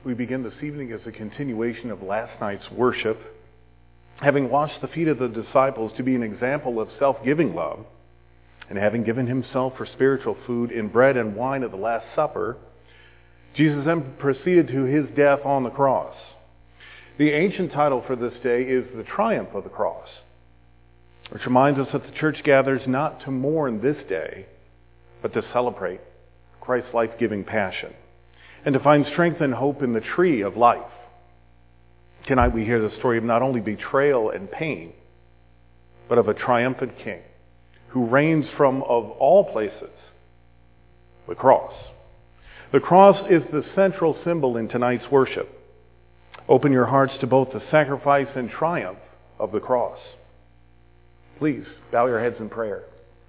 We begin this evening as a continuation of last night's worship. Having washed the feet of the disciples to be an example of self-giving love, and having given himself for spiritual food in bread and wine at the Last Supper, Jesus then proceeded to his death on the cross. The ancient title for this day is the Triumph of the Cross, which reminds us that the church gathers not to mourn this day, but to celebrate Christ's life-giving passion, and to find strength and hope in the tree of life. Tonight we hear the story of not only betrayal and pain, but of a triumphant king who reigns from, of all places, the cross. The cross is the central symbol in tonight's worship. Open your hearts to both the sacrifice and triumph of the cross. Please bow your heads in prayer.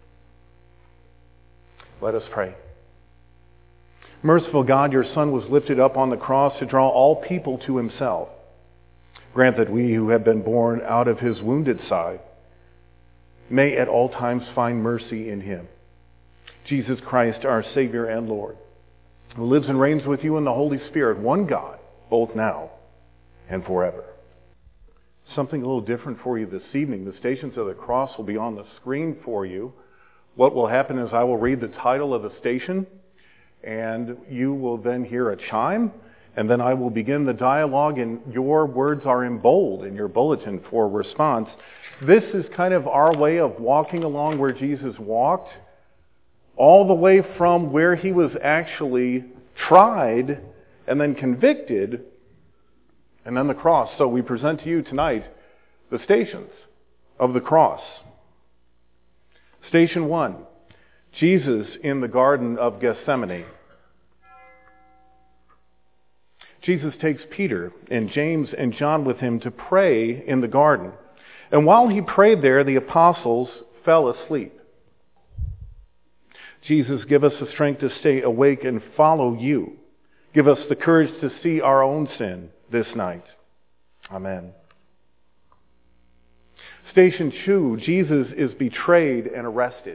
Let us pray. Merciful God, your Son was lifted up on the cross to draw all people to himself. Grant that we who have been born out of his wounded side may at all times find mercy in him. Jesus Christ, our Savior and Lord, who lives and reigns with you in the Holy Spirit, one God, both now and forever. Something a little different for you this evening. The Stations of the Cross will be on the screen for you. What will happen is I will read the title of the station, and you will then hear a chime, and then I will begin the dialogue, and your words are in bold in your bulletin for response. This is kind of our way of walking along where Jesus walked, all the way from where he was actually tried and then convicted, and then the cross. So we present to you tonight the Stations of the Cross. Station 1, Jesus in the Garden of Gethsemane. Jesus takes Peter and James and John with him to pray in the garden. And while he prayed there, the apostles fell asleep. Jesus, give us the strength to stay awake and follow you. Give us the courage to see our own sin this night. Amen. Station 2, Jesus is betrayed and arrested.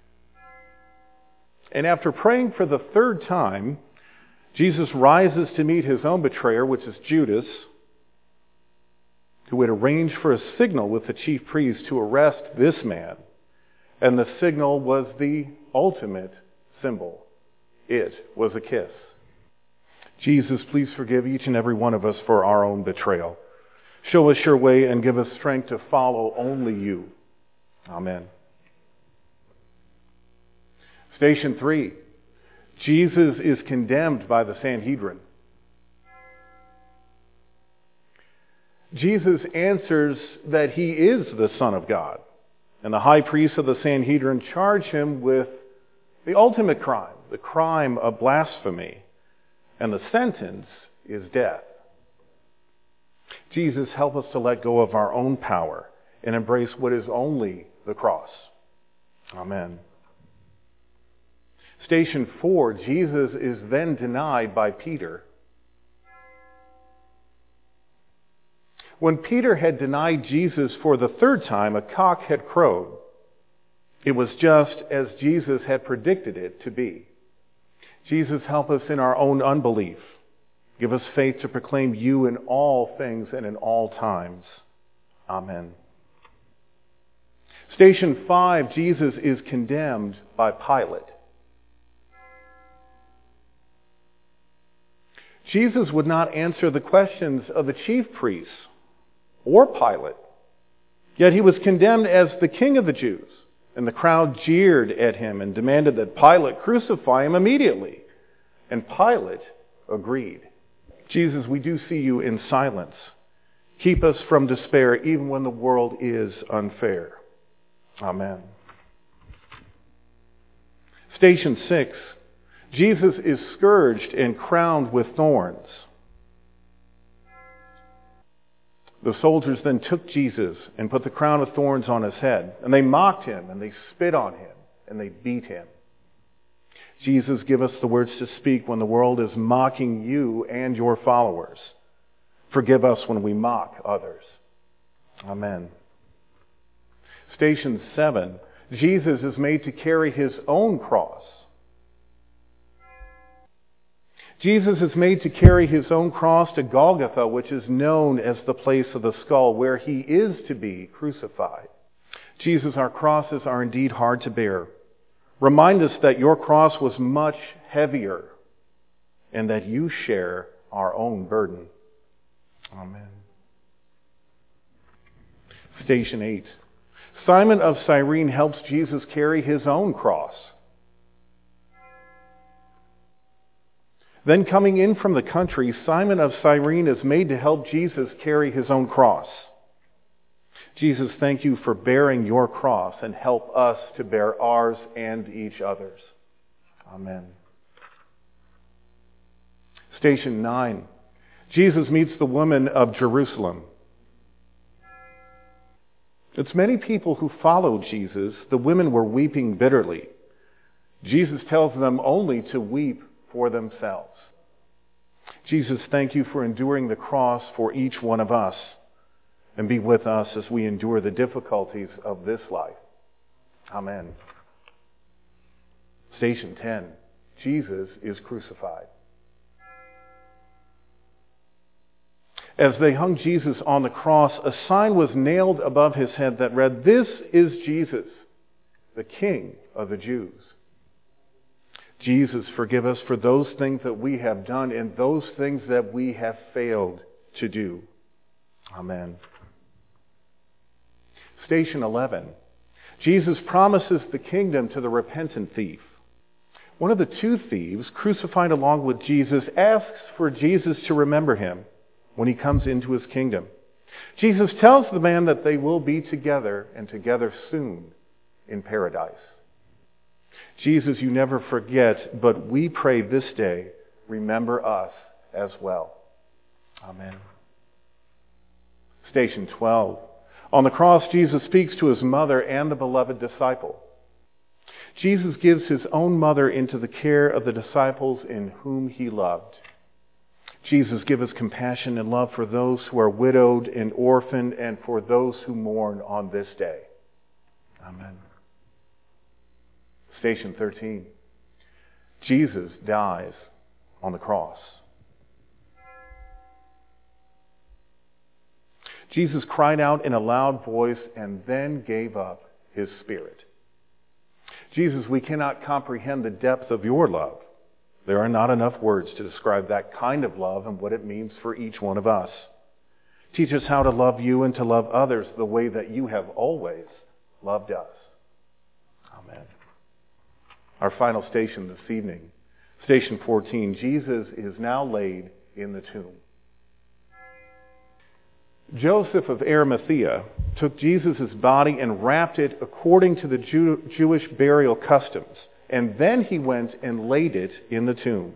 And after praying for the third time, Jesus rises to meet his own betrayer, which is Judas, who had arranged for a signal with the chief priest to arrest this man. And the signal was the ultimate symbol. It was a kiss. Jesus, please forgive each and every one of us for our own betrayal. Show us your way and give us strength to follow only you. Amen. Station 3. Jesus is condemned by the Sanhedrin. Jesus answers that he is the Son of God. And the high priests of the Sanhedrin charge him with the ultimate crime, the crime of blasphemy. And the sentence is death. Jesus, help us to let go of our own power and embrace what is only the cross. Amen. Station 4, Jesus is then denied by Peter. When Peter had denied Jesus for the third time, a cock had crowed. It was just as Jesus had predicted it to be. Jesus, help us in our own unbelief. Give us faith to proclaim you in all things and in all times. Amen. Station 5, Jesus is condemned by Pilate. Jesus would not answer the questions of the chief priests or Pilate. Yet he was condemned as the king of the Jews. And the crowd jeered at him and demanded that Pilate crucify him immediately. And Pilate agreed. Jesus, we do see you in silence. Keep us from despair even when the world is unfair. Amen. Station 6. Jesus is scourged and crowned with thorns. The soldiers then took Jesus and put the crown of thorns on his head. And they mocked him, and they spit on him, and they beat him. Jesus, give us the words to speak when the world is mocking you and your followers. Forgive us when we mock others. Amen. Station 7. Jesus is made to carry his own cross. Jesus is made to carry his own cross to Golgotha, which is known as the place of the skull, where he is to be crucified. Jesus, our crosses are indeed hard to bear. Remind us that your cross was much heavier and that you share our own burden. Amen. Station 8. Simon of Cyrene helps Jesus carry his own cross. Then coming in from the country, Simon of Cyrene is made to help Jesus carry his own cross. Jesus, thank you for bearing your cross and help us to bear ours and each other's. Amen. Station 9. Jesus meets the woman of Jerusalem. It's many people who followed Jesus. The women were weeping bitterly. Jesus tells them only to weep for themselves. Jesus, thank you for enduring the cross for each one of us, and be with us as we endure the difficulties of this life. Amen. Station 10. Jesus is crucified. As they hung Jesus on the cross, a sign was nailed above his head that read, "This is Jesus, the King of the Jews." Jesus, forgive us for those things that we have done and those things that we have failed to do. Amen. Station 11. Jesus promises the kingdom to the repentant thief. One of the two thieves, crucified along with Jesus, asks for Jesus to remember him when he comes into his kingdom. Jesus tells the man that they will be together, and together soon, in paradise. Jesus, you never forget, but we pray this day, remember us as well. Amen. Station 12. On the cross, Jesus speaks to his mother and the beloved disciple. Jesus gives his own mother into the care of the disciples in whom he loved. Jesus, give us compassion and love for those who are widowed and orphaned and for those who mourn on this day. Amen. Station 13. Jesus dies on the cross. Jesus cried out in a loud voice and then gave up his spirit. Jesus, we cannot comprehend the depth of your love. There are not enough words to describe that kind of love and what it means for each one of us. Teach us how to love you and to love others the way that you have always loved us. Amen. Our final station this evening, Station 14, Jesus is now laid in the tomb. Joseph of Arimathea took Jesus' body and wrapped it according to the Jewish burial customs, and then he went and laid it in the tomb.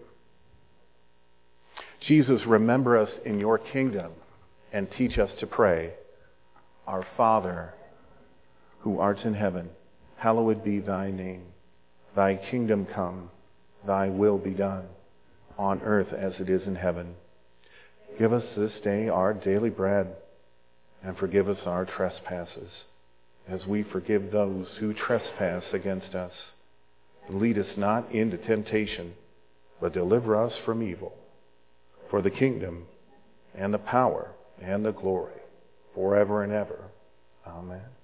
Jesus, remember us in your kingdom and teach us to pray, Our Father, who art in heaven, hallowed be thy name. Thy kingdom come, thy will be done, on earth as it is in heaven. Give us this day our daily bread, and forgive us our trespasses, as we forgive those who trespass against us. Lead us not into temptation, but deliver us from evil. For the kingdom, and the power, and the glory, forever and ever. Amen.